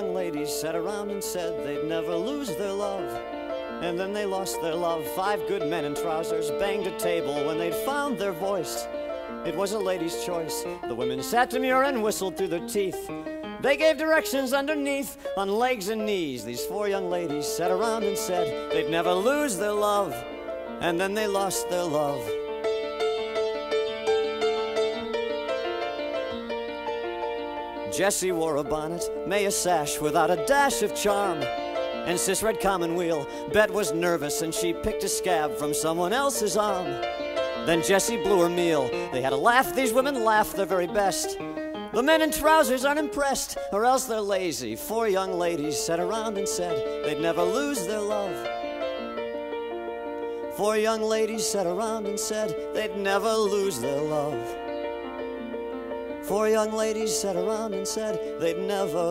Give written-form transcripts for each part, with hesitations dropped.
young ladies sat around and said they'd never lose their love. And then they lost their love. 5 good men in trousers banged a table when they'd found their voice. It was a lady's choice. The women sat demure and whistled through their teeth. They gave directions underneath on legs and knees. These 4 young ladies sat around and said they'd never lose their love. And then they lost their love. Jessie wore a bonnet, May a sash without a dash of charm, and Sis read Commonweal. Bet was nervous and she picked a scab from someone else's arm. Then Jessie blew her meal. They had a laugh. These women laughed their very best. The men in trousers aren't impressed, or else they're lazy. 4 young ladies sat around and said they'd never lose their love. 4 young ladies sat around and said they'd never lose their love. 4 young ladies sat around and said they'd never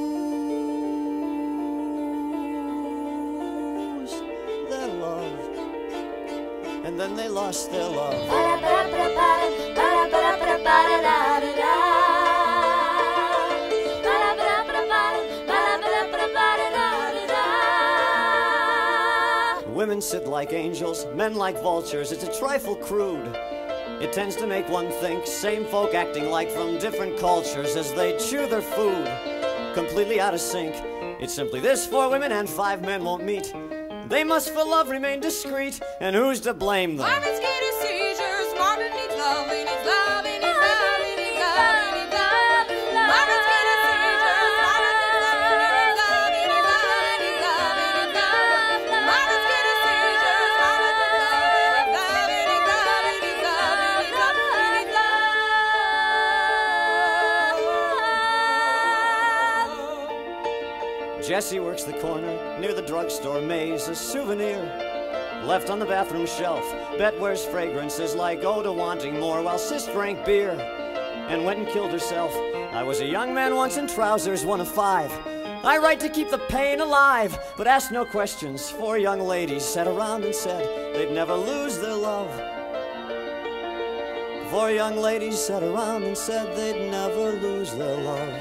lose their love. And then they lost their love. Women sit like angels, men like vultures. It's a trifle crude. It tends to make one think, same folk acting like from different cultures as they chew their food, completely out of sync. It's simply this: 4 women and 5 men won't meet. They must for love remain discreet, and who's to blame them? Marvin's getting seizures, Marvin needs love, he needs love, he needs love, he needs love, he needs love. Marvin's getting seizures, Marvin needs love, he needs love, he needs love, he needs love, he needs love. Marvin's getting seizures, Marvin needs love, he needs love, he needs love, he needs love, he needs love. Jessie works the corner near the drugstore. May's a souvenir left on the bathroom shelf. Bet wears fragrances like ode to wanting more, while Sis drank beer and went and killed herself. I was a young man once in trousers, 1 of 5. I write to keep the pain alive, but ask no questions. 4 young ladies sat around and said they'd never lose their love. 4 young ladies sat around and said they'd never lose their love.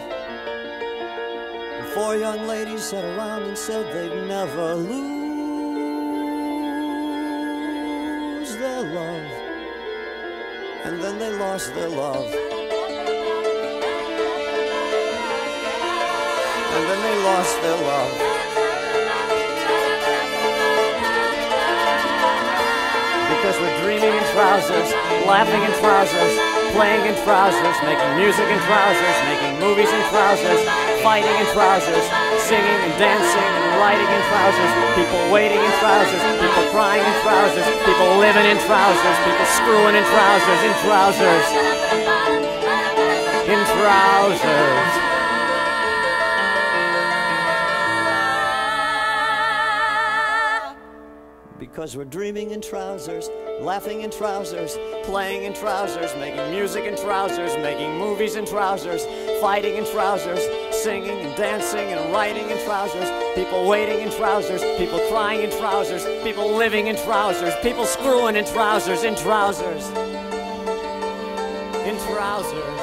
4 young ladies sat around and said they'd never lose their love. And then they lost their love. And then they lost their love. Because we're dreaming in trousers, laughing in trousers, playing in trousers, making music in trousers, making movies in trousers, fighting in trousers, singing and dancing and writing in trousers, people waiting in trousers, people crying in trousers, people living in trousers, people screwing in trousers, in trousers, in trousers. Because we're dreaming in trousers, laughing in trousers, playing in trousers, making music in trousers, making movies in trousers, fighting in trousers, singing and dancing and writing in trousers, people waiting in trousers, people crying in trousers, people living in trousers, people screwing in trousers, in trousers, in trousers.